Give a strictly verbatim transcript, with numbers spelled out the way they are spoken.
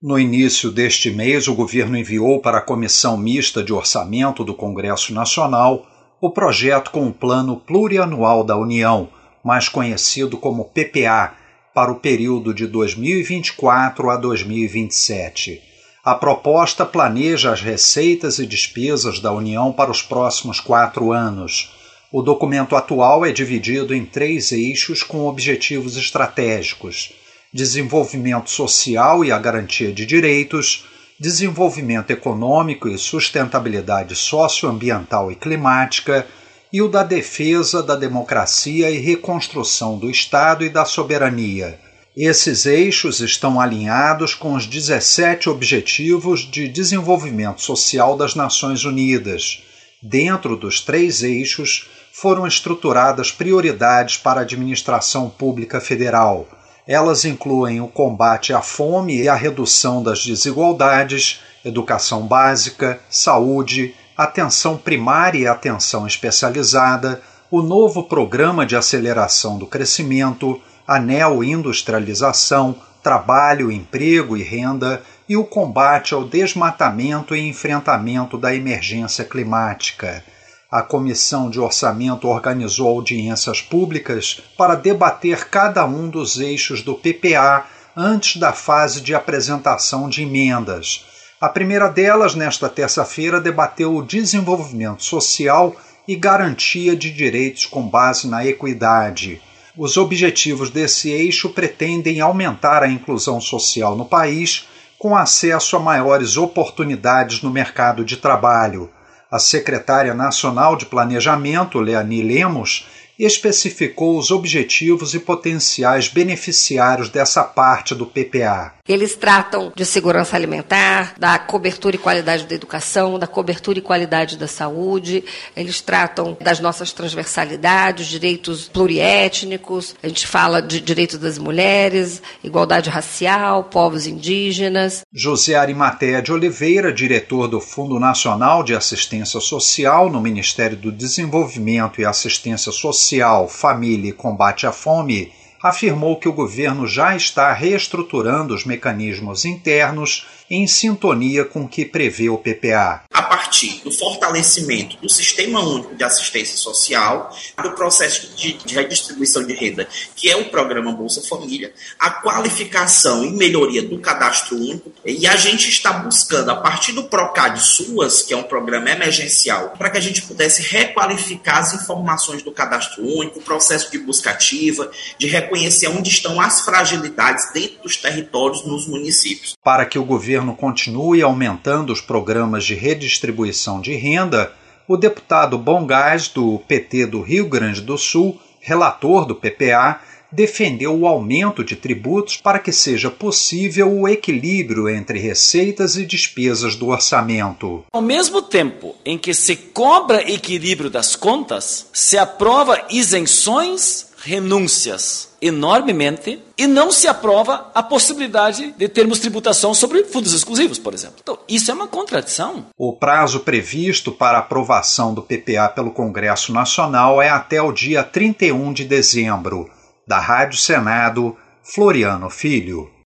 No início deste mês, o governo enviou para a Comissão Mista de Orçamento do Congresso Nacional o projeto com o Plano Plurianual da União, mais conhecido como P P A, para o período de dois mil e vinte e quatro a dois mil e vinte e sete. A proposta planeja as receitas e despesas da União para os próximos quatro anos. O documento atual é dividido em três eixos com objetivos estratégicos: desenvolvimento social e a garantia de direitos, desenvolvimento econômico e sustentabilidade socioambiental e climática, e o da defesa da democracia e reconstrução do Estado e da soberania. Esses eixos estão alinhados com os dezessete Objetivos de Desenvolvimento Social das Nações Unidas. Dentro dos três eixos, foram estruturadas prioridades para a administração pública federal. Elas incluem o combate à fome e a redução das desigualdades, educação básica, saúde, atenção primária e atenção especializada, o novo Programa de Aceleração do Crescimento, a neoindustrialização, trabalho, emprego e renda e o combate ao desmatamento e enfrentamento da emergência climática. A Comissão de Orçamento organizou audiências públicas para debater cada um dos eixos do P P A antes da fase de apresentação de emendas. A primeira delas, nesta terça-feira, debateu o desenvolvimento social e garantia de direitos com base na equidade. Os objetivos desse eixo pretendem aumentar a inclusão social no país, com acesso a maiores oportunidades no mercado de trabalho. A secretária nacional de Planejamento, Leani Lemos, especificou os objetivos e potenciais beneficiários dessa parte do P P A. Eles tratam de segurança alimentar, da cobertura e qualidade da educação, da cobertura e qualidade da saúde, eles tratam das nossas transversalidades, direitos pluriétnicos, a gente fala de direitos das mulheres, igualdade racial, povos indígenas. José Arimatea de Oliveira, diretor do Fundo Nacional de Assistência Social no Ministério do Desenvolvimento e Assistência Social, Social, Família e Combate à Fome, afirmou que o governo já está reestruturando os mecanismos internos em sintonia com o que prevê o P P A. A partir do fortalecimento do Sistema Único de Assistência Social, do processo de, de redistribuição de renda, que é o programa Bolsa Família, a qualificação e melhoria do cadastro único, e a gente está buscando, a partir do Procad SUAS, que é um programa emergencial, para que a gente pudesse requalificar as informações do cadastro único, o processo de busca ativa, de reconhecer onde estão as fragilidades dentro dos territórios nos municípios. Para que o governo continue aumentando os programas de redistribuição de renda, o deputado Bom Gás, do P T do Rio Grande do Sul, relator do P P A, defendeu o aumento de tributos para que seja possível o equilíbrio entre receitas e despesas do orçamento. Ao mesmo tempo em que se cobra equilíbrio das contas, se aprova isenções, renúncias enormemente, e não se aprova a possibilidade de termos tributação sobre fundos exclusivos, por exemplo. Então, isso é uma contradição. O prazo previsto para a aprovação do P P A pelo Congresso Nacional é até o dia trinta e um de dezembro. Da Rádio Senado, Floriano Filho.